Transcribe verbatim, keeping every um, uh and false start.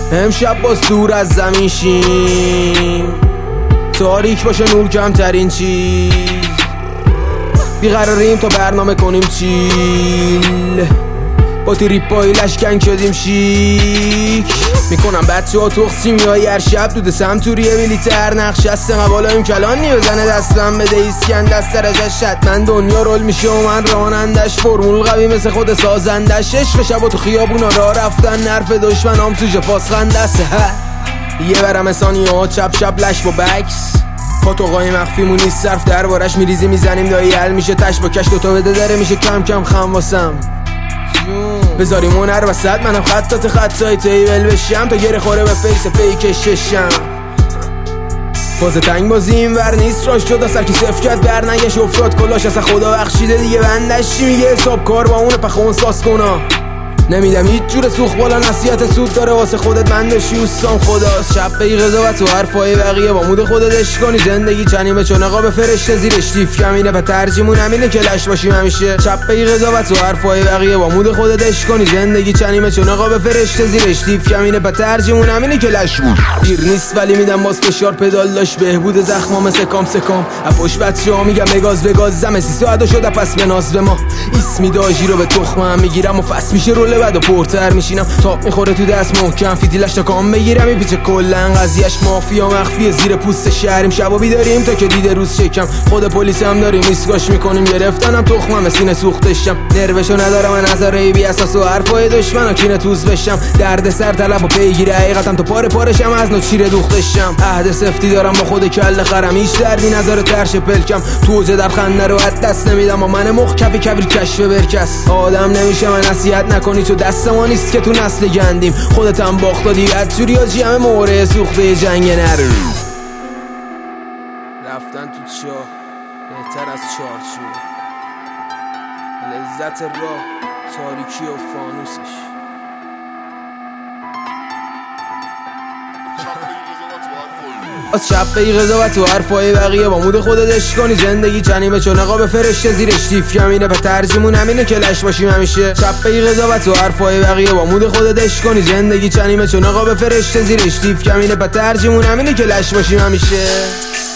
امشب باز دور از زمین شیم، تاریک باشه نور کمترین چیز، بیقراریم تا برنامه کنیم چیل، با تریپای لشکن شدیم شیک. میکنم بچه ها تخصیم یا هر شب دود سمتوریه میلیتر نقش هستم و بالایم کلانی بزنه دستم بده ایسکن دست رجش شد. من دنیا رول میشه و من رانندش، فرمول قوی مثل خود سازندش، عشق شب و تو خیابونا را رفتن، نرف دشمن هم سوژه فاسخنده است. یه برم ثانیه ها چپ چپ لش با بکس، پاتوقای مخفیمون نیست صرف دربارش میریزی میزنیم دایی حل میشه، تش با کش دوتا بده داره میشه کم کم خم واسم. بذاریم اون هر وسط منم خطات خطای تیبل بشم تا گره خوره به فیس فیکش چشم. فاز تنگ بازیم ور نیست راش شد سرکی صف کرد بر نگش افتاد کلاش اصلا خدا بخشیده دیگه بندش چی میگه حساب کار با اونه پخون ساس کنا. نمیدم هیچ جور سوخ بالا نصیحت سود داره واسه خودت بندشی اوستان خداست. شب بگی قضاوت و حرفای بقیه با مود خودت عشق کنی، زندگی چنیمه چون نقاب فرشته زیرش دیف کمینه و ترجیمون همینه که لش باشیم همیشه. شب بگی قضاوت و حرفای بقیه با مود خودت عشق کنی، زندگی چنیمه چون نقاب فرشته زیرش دیف کمینه و ترجیمون همینه که لش دیر نیست ولی میدم باز فشار پدال داش بهبود زخما مثل کام سکام اپوش بچه‌ها میگم بگاز بگاز زم سی ساعت شده پس به ناز به ما اسمی داجی رو به تخمم میگیرم و فس میشه رول بعد پورتر میشینم تاپ میخوره تو دست محکم فیتیلش تا کام بگیرم میپیچه کلن قضیهش مافیا مخفیه زیر پوست شهریم شبا بیداریم تا که دیده روز شکم خود پلیس هم داریم ایسکاش میکنیم گرفتنم تخمم سینه سوختشم نروشو ندارم من نظره بی اساس و حرفای دشمن و کینه توز بشم درد سر طلب و پیگیر حقیقتم تو پاره پارشم از نو چیره دوختشم عهد سفتی دارم با خود کله خرم هیچ دردی نظر ترش پلکم توجه در خنده رو از دست نمیدم و من مخ کفی کبیر کشف برکس آدم نمیشه من نصیحت نکنی تو دست ما نیست که تو نسل گندیم خودت هم باخت دادی از جوری ها جمع موره سوخته جنگ نر رفتن تو چاه بهتر از چارچوب لذت راه تاریکی و فانوسش. از شب بگی قضاوت و حرفای بقیه با مود خودت عشق کنی، زندگی چنیمه چون نقاب فرشته زیرش دیف کمینه و ترجیمون همینه که لش باشیم همیشه. شب بگی قضاوت و حرفای بقیه با مود خودت عشق کنی، زندگی چنیمه چون نقاب فرشته زیرش دیف کمینه و ترجیمون همینه که لش باشیم همیشه.